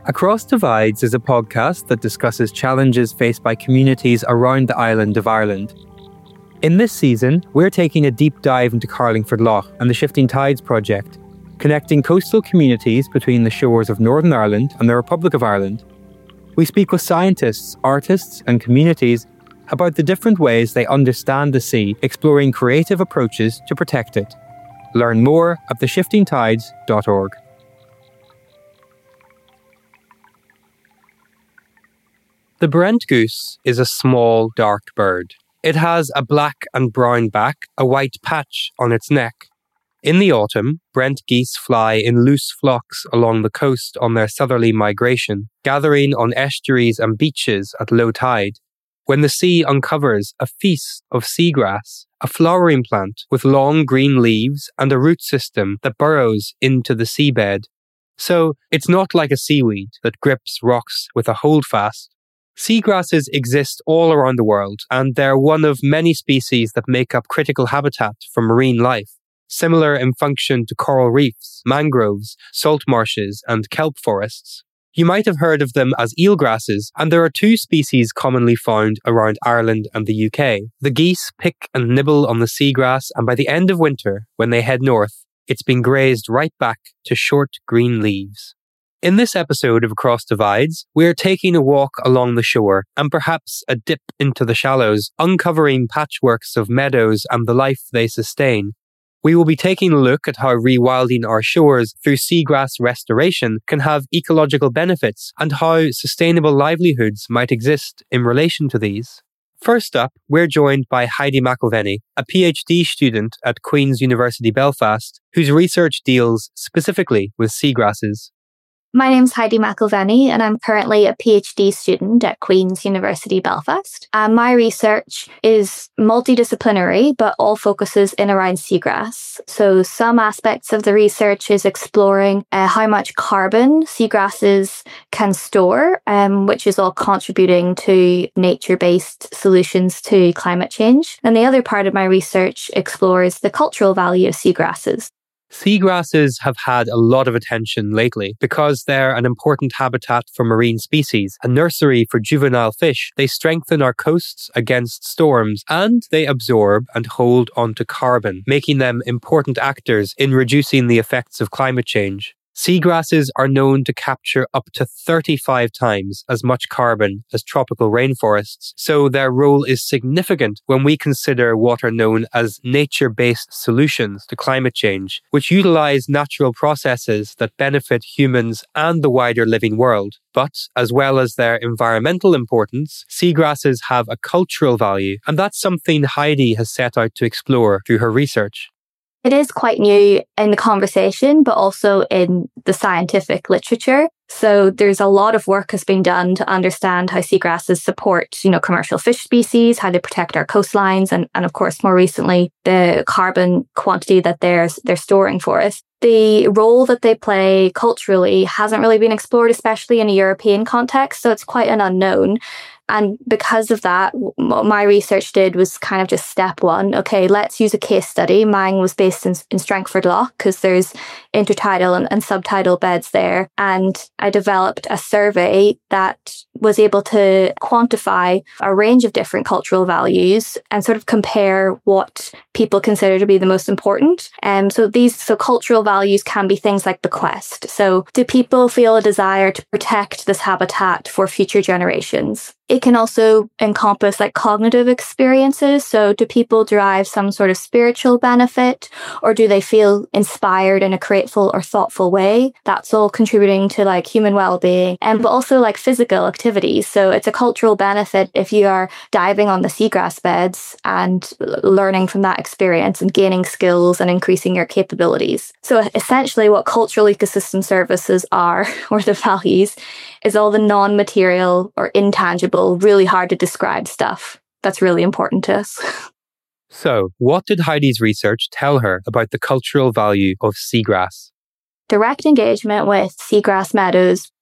Across Divides is a podcast that discusses challenges faced by communities around the island of Ireland. In this season, we're taking a deep dive into Carlingford Lough and the Shifting Tides project, connecting coastal communities between the shores of Northern Ireland and the Republic of Ireland. We speak with scientists, artists, and communities about the different ways they understand the sea, exploring creative approaches to protect it. Learn more at theshiftingtides.org. The Brent goose is a small, dark bird. It has a black and brown back, a white patch on its neck. In the autumn, Brent geese fly in loose flocks along the coast on their southerly migration, gathering on estuaries and beaches at low tide, when the sea uncovers a feast of seagrass, a flowering plant with long green leaves and a root system that burrows into the seabed. So it's not like a seaweed that grips rocks with a holdfast. Seagrasses exist all around the world, and they're one of many species that make up critical habitat for marine life, similar in function to coral reefs, mangroves, salt marshes, and kelp forests. You might have heard of them as eelgrasses, and there are two species commonly found around Ireland and the UK. The geese pick and nibble on the seagrass, and by the end of winter, when they head north, it's been grazed right back to short green leaves. In this episode of Across Divides, we're taking a walk along the shore and perhaps a dip into the shallows, uncovering patchworks of meadows and the life they sustain. We will be taking a look at how rewilding our shores through seagrass restoration can have ecological benefits and how sustainable livelihoods might exist in relation to these. First up, we're joined by Heidi McIlvenny, a PhD student at Queen's University Belfast, whose research deals specifically with seagrasses. My name's Heidi McIlvenny, and I'm currently a PhD student at Queen's University Belfast. My research is multidisciplinary, but all focuses in around seagrass. So some aspects of the research is exploring how much carbon seagrasses can store, which is all contributing to nature-based solutions to climate change. And the other part of my research explores the cultural value of seagrasses. Seagrasses have had a lot of attention lately because they're an important habitat for marine species, a nursery for juvenile fish. They strengthen our coasts against storms, and they absorb and hold onto carbon, making them important actors in reducing the effects of climate change. Seagrasses are known to capture up to 35 times as much carbon as tropical rainforests, so their role is significant when we consider what are known as nature-based solutions to climate change, which utilize natural processes that benefit humans and the wider living world. But, as well as their environmental importance, seagrasses have a cultural value, and that's something Heidi has set out to explore through her research. It is quite new in the conversation, but also in the scientific literature. So there's a lot of work has been done to understand how seagrasses support, commercial fish species, how they protect our coastlines, and of course, more recently, the carbon quantity that they're storing for us. The role that they play culturally hasn't really been explored, especially in a European context, so it's quite an unknown. And because of that, what my research did was kind of just step one. Okay, let's use a case study. Mine was based in Strangford Lough because there's intertidal and subtidal beds there. And I developed a survey that was able to quantify a range of different cultural values and sort of compare what people consider to be the most important. So cultural values can be things like bequest. So do people feel a desire to protect this habitat for future generations? It can also encompass cognitive experiences. So do people derive some sort of spiritual benefit, or do they feel inspired in a grateful or thoughtful way? That's all contributing to human well-being, but also physical activities. So it's a cultural benefit if you are diving on the seagrass beds and learning from that experience and gaining skills and increasing your capabilities. So essentially what cultural ecosystem services are, or the values, is all the non-material or intangible, really hard to describe stuff that's really important to us. So, what did Heidi's research tell her about the cultural value of seagrass? Direct engagement with seagrass meadows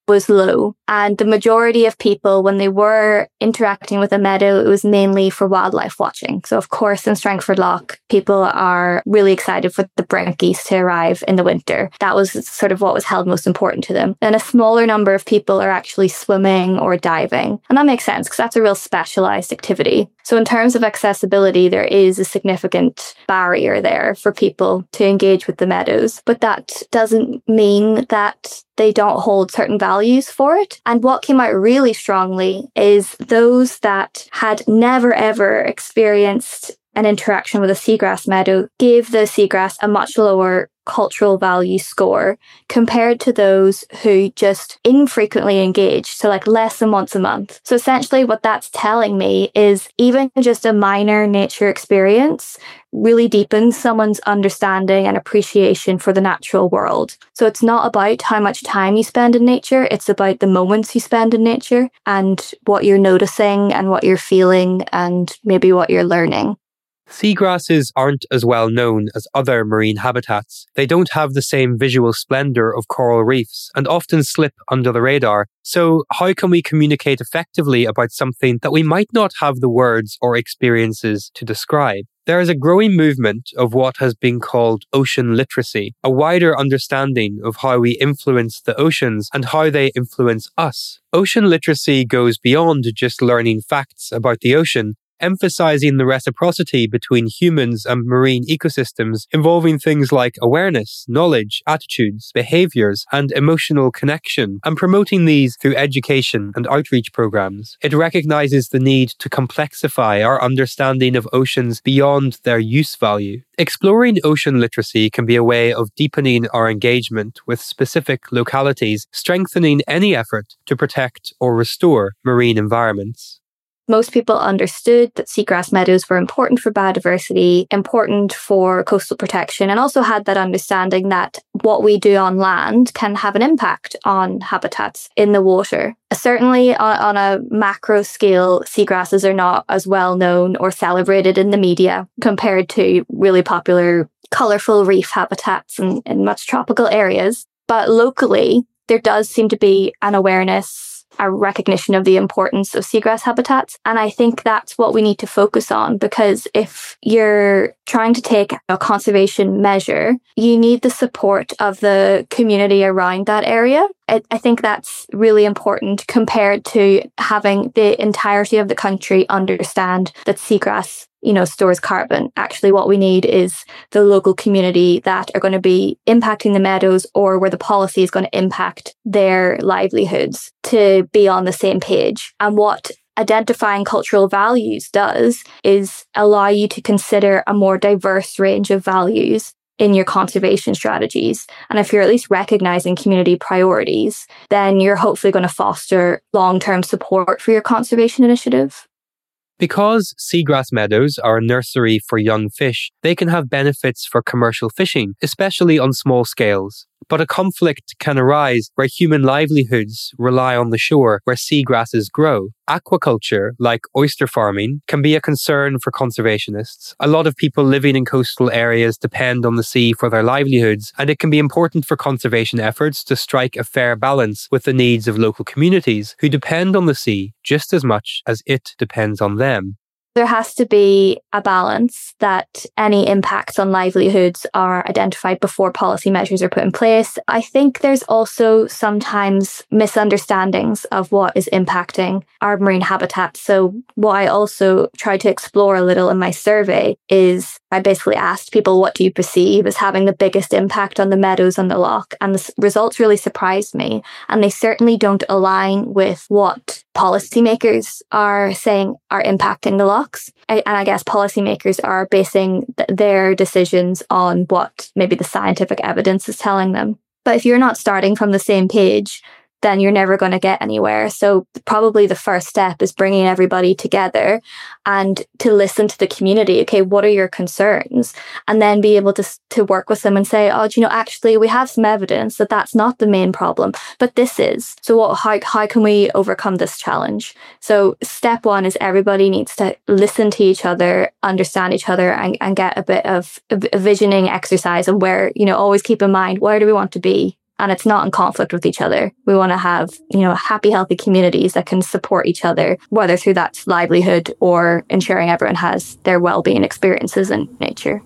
was low. And the majority of people, when they were interacting with a meadow, it was mainly for wildlife watching. So of course, in Strangford Lough, people are really excited for the brent geese to arrive in the winter. That was sort of what was held most important to them. And a smaller number of people are actually swimming or diving. And that makes sense because that's a real specialized activity. So in terms of accessibility, there is a significant barrier there for people to engage with the meadows. But that doesn't mean that they don't hold certain values for it. And what came out really strongly is those that had never ever experienced an interaction with a seagrass meadow gave the seagrass a much lower cultural value score compared to those who just infrequently engaged, so like less than once a month. So essentially what that's telling me is even just a minor nature experience really deepens someone's understanding and appreciation for the natural world. So it's not about how much time you spend in nature, it's about the moments you spend in nature and what you're noticing and what you're feeling and maybe what you're learning. Seagrasses aren't as well known as other marine habitats. They don't have the same visual splendour of coral reefs and often slip under the radar. So how can we communicate effectively about something that we might not have the words or experiences to describe? There is a growing movement of what has been called ocean literacy, a wider understanding of how we influence the oceans and how they influence us. Ocean literacy goes beyond just learning facts about the ocean, emphasizing the reciprocity between humans and marine ecosystems, involving things like awareness, knowledge, attitudes, behaviors, and emotional connection, and promoting these through education and outreach programs. It recognizes the need to complexify our understanding of oceans beyond their use value. Exploring ocean literacy can be a way of deepening our engagement with specific localities, strengthening any effort to protect or restore marine environments. Most people understood that seagrass meadows were important for biodiversity, important for coastal protection, and also had that understanding that what we do on land can have an impact on habitats in the water. Certainly on a macro scale, seagrasses are not as well known or celebrated in the media compared to really popular, colourful reef habitats in much tropical areas. But locally, there does seem to be an awareness, a recognition of the importance of seagrass habitats. And I think that's what we need to focus on, because if you're trying to take a conservation measure, you need the support of the community around that area. I think that's really important compared to having the entirety of the country understand that seagrass, stores carbon. Actually, what we need is the local community that are going to be impacting the meadows or where the policy is going to impact their livelihoods to be on the same page. And what identifying cultural values does is allow you to consider a more diverse range of values in your conservation strategies. And if you're at least recognizing community priorities, then you're hopefully going to foster long-term support for your conservation initiative. Because seagrass meadows are a nursery for young fish, they can have benefits for commercial fishing, especially on small scales. But a conflict can arise where human livelihoods rely on the shore where seagrasses grow. Aquaculture, like oyster farming, can be a concern for conservationists. A lot of people living in coastal areas depend on the sea for their livelihoods, and it can be important for conservation efforts to strike a fair balance with the needs of local communities who depend on the sea just as much as it depends on them. There has to be a balance that any impacts on livelihoods are identified before policy measures are put in place. I think there's also sometimes misunderstandings of what is impacting our marine habitats. So what I also tried to explore a little in my survey is I basically asked people, what do you perceive as having the biggest impact on the meadows and the loch? And the results really surprised me. And they certainly don't align with what policymakers are saying are impacting the lochs. And I guess policymakers are basing their decisions on what maybe the scientific evidence is telling them. But if you're not starting from the same page, then you're never going to get anywhere. So probably the first step is bringing everybody together and to listen to the community. Okay, what are your concerns? And then be able to work with them and say, actually, we have some evidence that that's not the main problem, but this is. So how can we overcome this challenge? So step one is everybody needs to listen to each other, understand each other, and get a bit of a visioning exercise of where, always keep in mind, where do we want to be and it's not in conflict with each other. We want to have, happy, healthy communities that can support each other, whether through that livelihood or ensuring everyone has their well-being experiences in nature.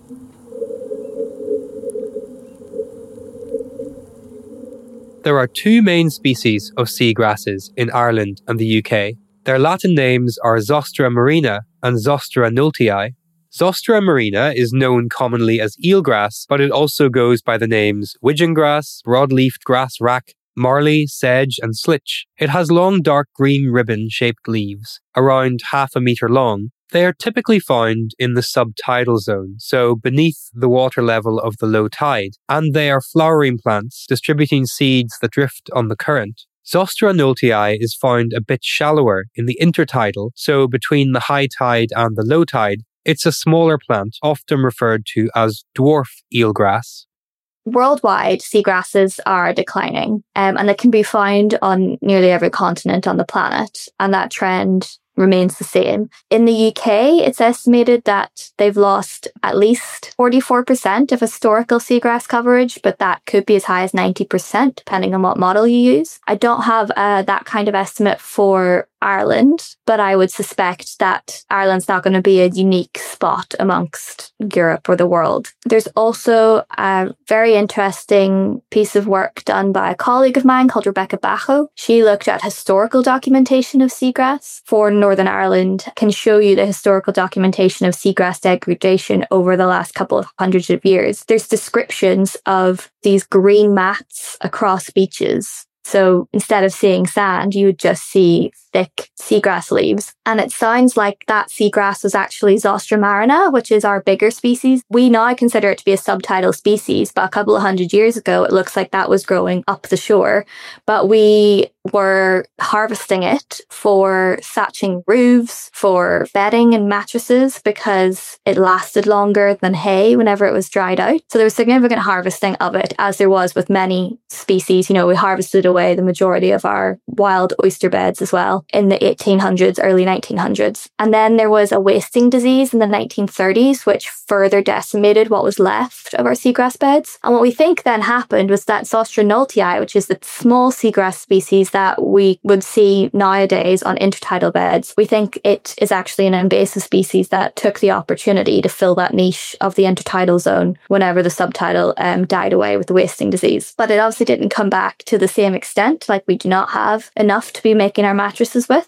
There are two main species of seagrasses in Ireland and the UK. Their Latin names are Zostera marina and Zostera nulltii. Zostera marina is known commonly as eelgrass, but it also goes by the names widgeon grass, broadleafed grass wrack, marley, sedge and slitch. It has long dark green ribbon-shaped leaves, around half a metre long. They are typically found in the subtidal zone, so beneath the water level of the low tide, and they are flowering plants distributing seeds that drift on the current. Zostera nulltii is found a bit shallower in the intertidal, so between the high tide and the low tide. It's a smaller plant, often referred to as dwarf eelgrass. Worldwide, seagrasses are declining, and they can be found on nearly every continent on the planet, and that trend remains the same. In the UK, it's estimated that they've lost at least 44% of historical seagrass coverage, but that could be as high as 90%, depending on what model you use. I don't have that kind of estimate for Ireland, but I would suspect that Ireland's not going to be a unique spot amongst Europe or the world. There's also a very interesting piece of work done by a colleague of mine called Rebecca Bajo. She looked at historical documentation of seagrass for Northern Ireland, can show you the historical documentation of seagrass degradation over the last couple of hundreds of years. There's descriptions of these green mats across beaches. So instead of seeing sand, you would just see thick seagrass leaves. And it sounds like that seagrass was actually Zostera marina, which is our bigger species. We now consider it to be a subtidal species, but a couple of hundred years ago, it looks like that was growing up the shore. But we were harvesting it for thatching roofs, for bedding and mattresses, because it lasted longer than hay whenever it was dried out. So there was significant harvesting of it, as there was with many species. We harvested away the majority of our wild oyster beds as well in the 1800s, early 1900s. And then there was a wasting disease in the 1930s, which further decimated what was left of our seagrass beds. And what we think then happened was that Zostera nulltii, which is the small seagrass species that we would see nowadays on intertidal beds, we think it is actually an invasive species that took the opportunity to fill that niche of the intertidal zone whenever the subtidal died away with the wasting disease. But it obviously didn't come back to the same extent. Like, we do not have enough to be making our mattresses with.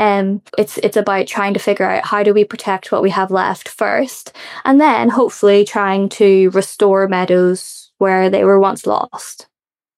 It's about trying to figure out how do we protect what we have left first, and then hopefully trying to restore meadows where they were once lost.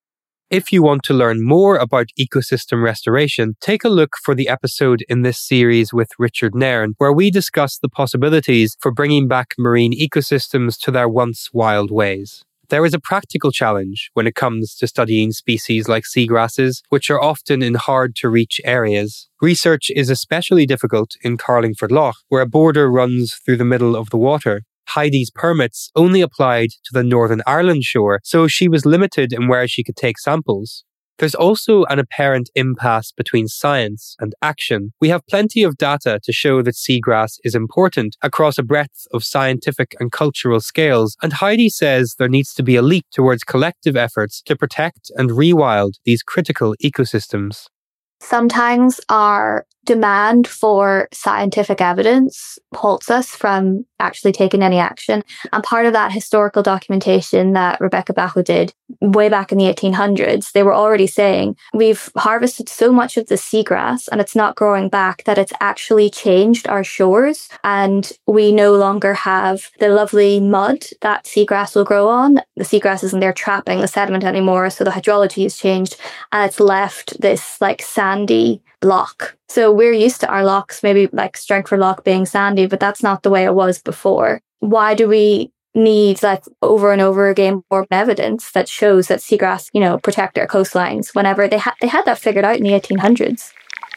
If you want to learn more about ecosystem restoration, take a look for the episode in this series with Richard Nairn, where we discuss the possibilities for bringing back marine ecosystems to their once wild ways. There is a practical challenge when it comes to studying species like seagrasses, which are often in hard-to-reach areas. Research is especially difficult in Carlingford Lough, where a border runs through the middle of the water. Heidi's permits only applied to the Northern Ireland shore, so she was limited in where she could take samples. There's also an apparent impasse between science and action. We have plenty of data to show that seagrass is important across a breadth of scientific and cultural scales, and Heidi says there needs to be a leap towards collective efforts to protect and rewild these critical ecosystems. Sometimes our demand for scientific evidence halts us from actually taking any action. And part of that historical documentation that Rebecca Bajo did way back in the 1800s, they were already saying, we've harvested so much of the seagrass and it's not growing back that it's actually changed our shores, and we no longer have the lovely mud that seagrass will grow on. The seagrass isn't there trapping the sediment anymore, so the hydrology has changed and it's left this like sandy loch. So we're used to our lochs, maybe like Strengford Loch being sandy, but that's not the way it was before. Why do we need like over and over again more evidence that shows that seagrass, protect our coastlines whenever they had that figured out in the 1800s?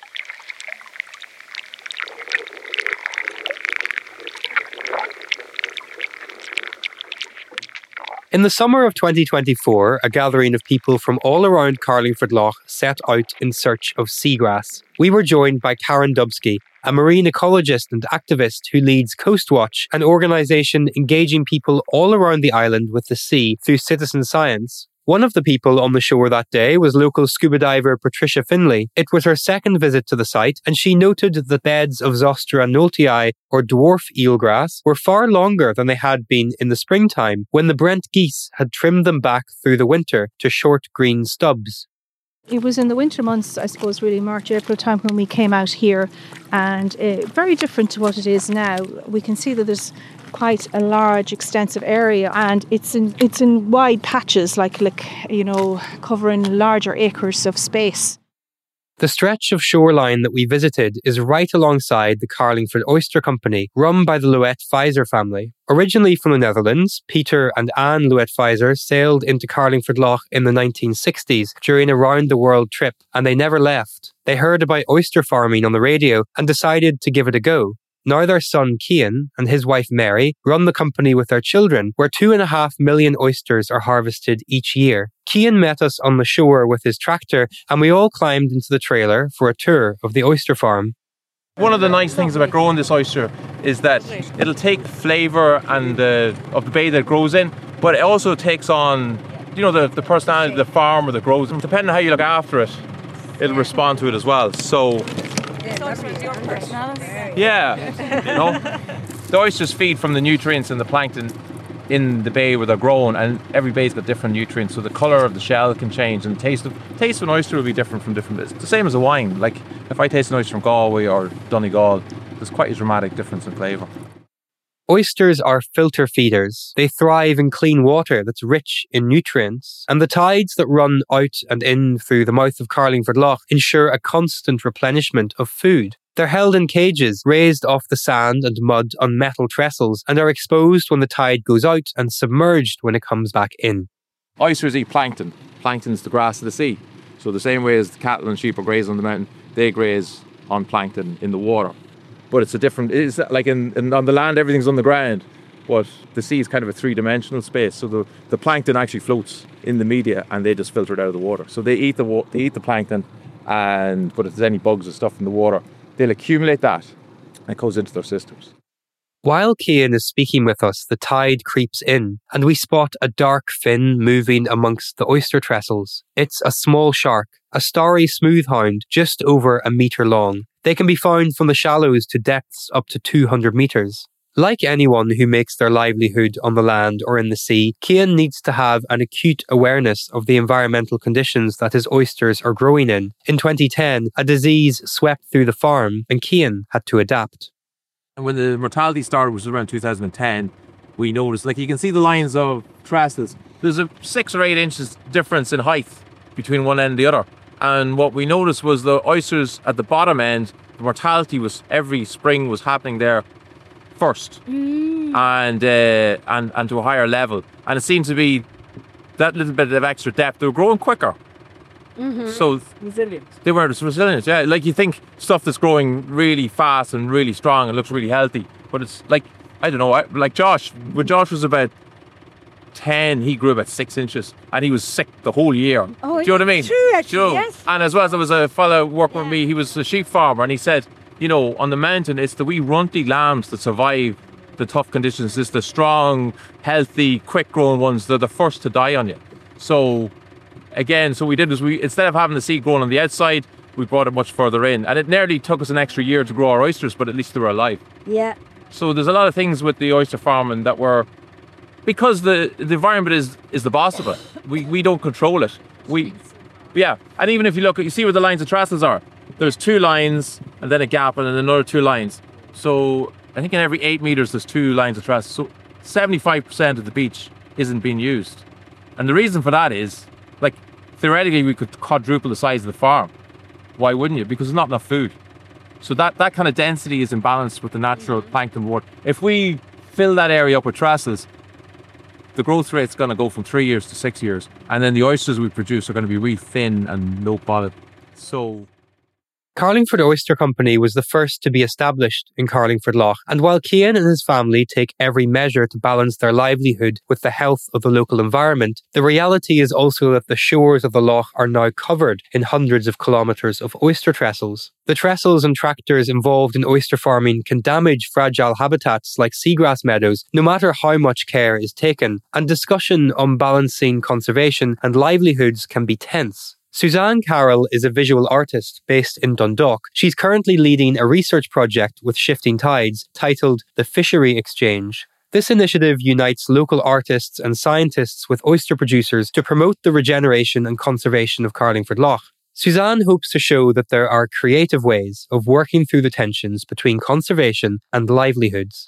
In the summer of 2024, a gathering of people from all around Carlingford Lough set out in search of seagrass. We were joined by Karen Dubsky, a marine ecologist and activist who leads Coastwatch, an organisation engaging people all around the island with the sea through citizen science. One of the people on the shore that day was local scuba diver Patricia Finlay. It was her second visit to the site, and she noted that the beds of Zostera knowltii, or dwarf eelgrass, were far longer than they had been in the springtime, when the Brent geese had trimmed them back through the winter to short green stubs. It was in the winter months, I suppose, really March, April time when we came out here, and very different to what it is now. We can see that there's quite a large, extensive area, and it's in wide patches, like covering larger acres of space. The stretch of shoreline that we visited is right alongside the Carlingford Oyster Company, run by the Louet-Pfizer family. Originally from the Netherlands, Peter and Anne Louet-Pfizer sailed into Carlingford Lough in the 1960s during a round-the-world trip, and they never left. They heard about oyster farming on the radio and decided to give it a go. Now their son Cian and his wife Mary run the company with their children, where 2.5 million oysters are harvested each year. Cian met us on the shore with his tractor, and we all climbed into the trailer for a tour of the oyster farm. One of the nice things about growing this oyster is that it'll take the flavour and of the bay that it grows in, but it also takes on, the personality of the farmer that grows. Depending on how you look after it, it'll respond to it as well. So your personality. Yeah, the oysters feed from the nutrients and the plankton in the bay where they're grown, and every bay's got different nutrients, so the colour of the shell can change, and the taste of an oyster will be different from different bays. It's the same as a wine. Like if I taste an oyster from Galway or Donegal, there's quite a dramatic difference in flavour. Oysters are filter feeders. They thrive in clean water that's rich in nutrients, and the tides that run out and in through the mouth of Carlingford Lough ensure a constant replenishment of food. They're held in cages, raised off the sand and mud on metal trestles, and are exposed when the tide goes out and submerged when it comes back in. Oysters eat plankton. Plankton's the grass of the sea. So the same way as the cattle and sheep are grazing on the mountain, they graze on plankton in the water. But it's like on the land, everything's on the ground, but the sea is kind of a three-dimensional space. So the plankton actually floats in the media, and they just filter it out of the water. So they eat the plankton, but if there's any bugs or stuff in the water, they'll accumulate that, and it goes into their systems. While Cian is speaking with us, the tide creeps in, and we spot a dark fin moving amongst the oyster trestles. It's a small shark, a starry smoothhound just over a metre long. They can be found from the shallows to depths up to 200 metres. Like anyone who makes their livelihood on the land or in the sea, Cian needs to have an acute awareness of the environmental conditions that his oysters are growing in. In 2010, a disease swept through the farm, and Cian had to adapt. And when the mortality started, which was around 2010, we noticed, you can see the lines of trestles. There's a 6 or 8 inches difference in height between one end and the other. And what we noticed was the oysters at the bottom end, the mortality was every spring was happening there first, and to a higher level. And it seemed to be that little bit of extra depth. They were growing quicker. Mm-hmm. So resilient. They were resilient, yeah. Like you think stuff that's growing really fast and really strong and looks really healthy, but it's like, I don't know, like Josh. When Josh was about 10, he grew about 6 inches, and he was sick the whole year. Oh, do you know what I mean? True, actually, yes. And as well as there was a fellow working with me, he was a sheep farmer, and he said, on the mountain, it's the wee runty lambs that survive the tough conditions. It's the strong, healthy, quick-growing ones that are the first to die on you. So, again, so we did was instead of having the seed growing on the outside, we brought it much further in. And it nearly took us an extra year to grow our oysters, but at least they were alive. Yeah. So there's a lot of things with the oyster farming that were, because the environment is the boss of it. We don't control it. And even if you see where the lines of trestles are, there's 2 lines and then a gap and then another 2 lines. So I think in every 8 meters there's 2 lines of trestles. So 75% of the beach isn't being used. And the reason for that is, theoretically we could quadruple the size of the farm. Why wouldn't you? Because there's not enough food. So that kind of density is imbalanced with the natural plankton water. If we fill that area up with trestles, the growth rate's going to go from 3 years to 6 years. And then the oysters we produce are going to be really thin and low quality. So Carlingford Oyster Company was the first to be established in Carlingford Lough, and while Cian and his family take every measure to balance their livelihood with the health of the local environment, the reality is also that the shores of the lough are now covered in hundreds of kilometres of oyster trestles. The trestles and tractors involved in oyster farming can damage fragile habitats like seagrass meadows, no matter how much care is taken, and discussion on balancing conservation and livelihoods can be tense. Suzanne Carroll is a visual artist based in Dundalk. She's currently leading a research project with Shifting Tides titled The Fishery Exchange. This initiative unites local artists and scientists with oyster producers to promote the regeneration and conservation of Carlingford Lough. Suzanne hopes to show that there are creative ways of working through the tensions between conservation and livelihoods.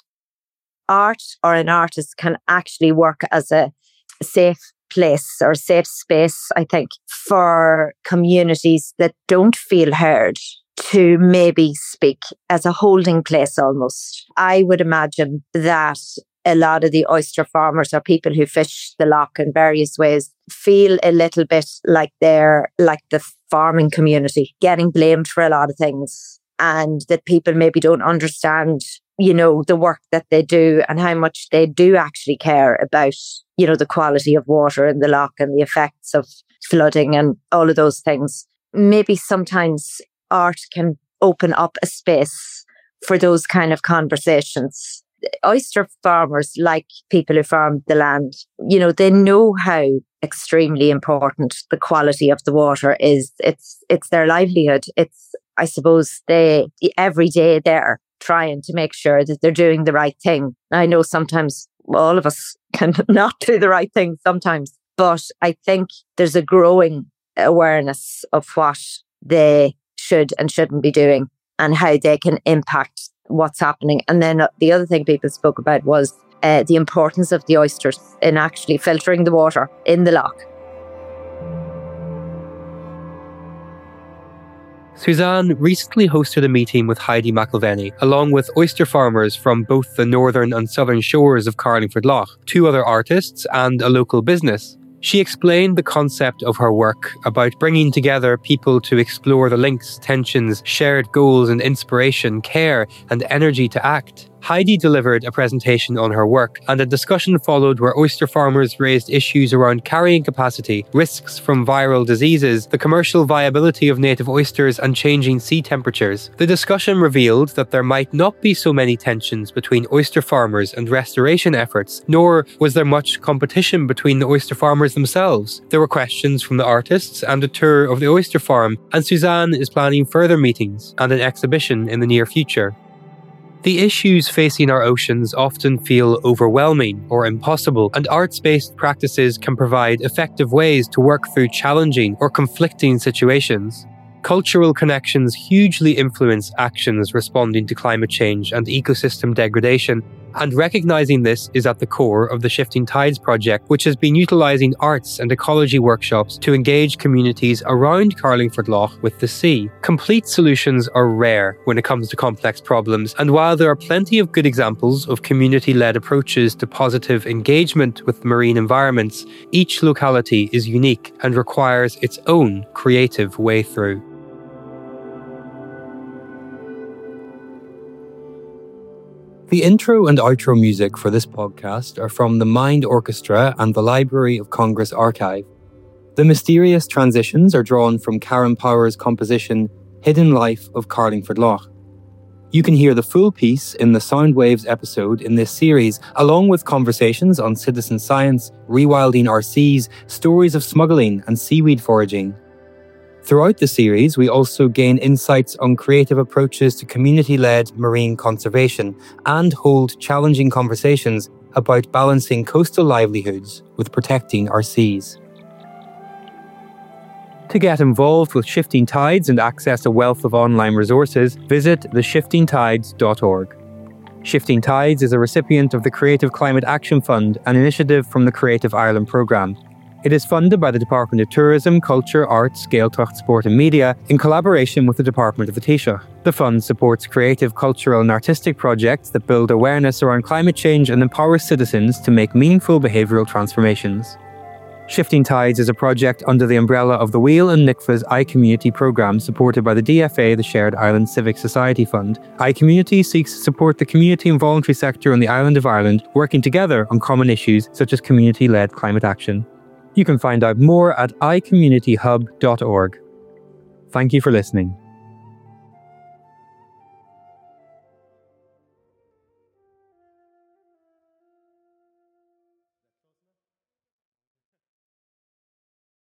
Art or an artist can actually work as a safe place or safe space, I think, for communities that don't feel heard to maybe speak, as a holding place almost. I would imagine that a lot of the oyster farmers or people who fish the lough in various ways feel a little bit like they're like the farming community, getting blamed for a lot of things, and that people maybe don't understand, the work that they do and how much they do actually care about, the quality of water in the lough and the effects of flooding and all of those things. Maybe sometimes art can open up a space for those kind of conversations. Oyster farmers, like people who farm the land, they know how extremely important the quality of the water is. It's their livelihood. I suppose every day they're trying to make sure that they're doing the right thing. I know sometimes all of us can not do the right thing sometimes, but I think there's a growing awareness of what they should and shouldn't be doing and how they can impact what's happening. And then the other thing people spoke about was the importance of the oysters in actually filtering the water in the lough. Suzanne recently hosted a meeting with Heidi McIlvenny, along with oyster farmers from both the northern and southern shores of Carlingford Lough, 2 other artists and a local business. She explained the concept of her work about bringing together people to explore the links, tensions, shared goals and inspiration, care and energy to act. Heidi delivered a presentation on her work, and a discussion followed where oyster farmers raised issues around carrying capacity, risks from viral diseases, the commercial viability of native oysters and changing sea temperatures. The discussion revealed that there might not be so many tensions between oyster farmers and restoration efforts, nor was there much competition between the oyster farmers themselves. There were questions from the artists and a tour of the oyster farm, and Suzanne is planning further meetings and an exhibition in the near future. The issues facing our oceans often feel overwhelming or impossible, and arts-based practices can provide effective ways to work through challenging or conflicting situations. Cultural connections hugely influence actions responding to climate change and ecosystem degradation, and recognising this is at the core of the Shifting Tides project, which has been utilising arts and ecology workshops to engage communities around Carlingford Lough with the sea. Complete solutions are rare when it comes to complex problems, and while there are plenty of good examples of community-led approaches to positive engagement with marine environments, each locality is unique and requires its own creative way through. The intro and outro music for this podcast are from the Mind Orchestra and the Library of Congress Archive. The mysterious transitions are drawn from Karen Power's composition Hidden Life of Carlingford Lough. You can hear the full piece in the Soundwaves episode in this series, along with conversations on citizen science, rewilding our seas, stories of smuggling and seaweed foraging. Throughout the series, we also gain insights on creative approaches to community-led marine conservation and hold challenging conversations about balancing coastal livelihoods with protecting our seas. To get involved with Shifting Tides and access a wealth of online resources, visit theshiftingtides.org. Shifting Tides is a recipient of the Creative Climate Action Fund, an initiative from the Creative Ireland programme. It is funded by the Department of Tourism, Culture, Arts, Gaeltacht, Sport and Media in collaboration with the Department of the Taoiseach. The fund supports creative, cultural and artistic projects that build awareness around climate change and empower citizens to make meaningful behavioural transformations. Shifting Tides is a project under the umbrella of the Wheel and NICFA's iCommunity programme supported by the DFA, the Shared Island Civic Society Fund. iCommunity seeks to support the community and voluntary sector on the island of Ireland, working together on common issues such as community-led climate action. You can find out more at icommunityhub.org. Thank you for listening.